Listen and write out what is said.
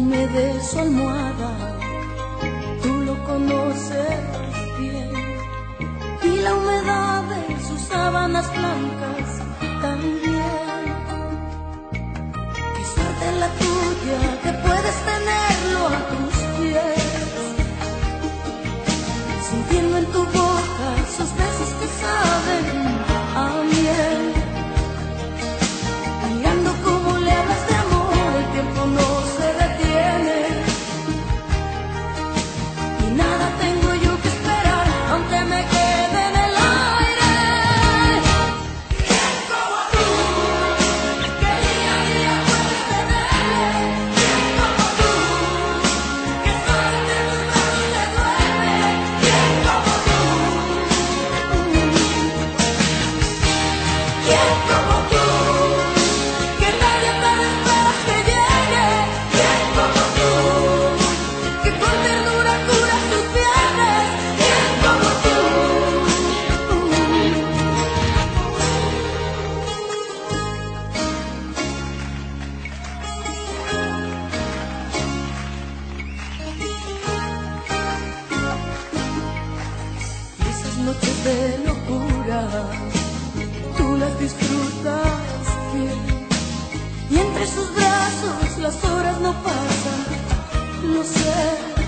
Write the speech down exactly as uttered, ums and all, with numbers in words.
perfume de su almohada, tú lo conoces bien, y la humedad de sus sábanas blancas también. Qué suerte la tuya que puedes tenerlo a tus pies, sintiendo en tu boca sus besos que saben a miel, mirando cómo le hablas de amor, el tiempo no se detiene, y nada tengo yo que esperar, aunque me quede en el aire. ¿Quién como tú, que día a día puedes tener? ¿Quién como tú, que solo de tus brazos te duele? ¿Quién como tú? ¿Quién como tú? Que nadie tan esperas que llegue. ¿Quién como tú? Que con ternura cura tus viernes. ¿Quién como tú? Y esas noches de locura tú las disfrutas bien, y entre sus brazos las horas no pasan, lo sé.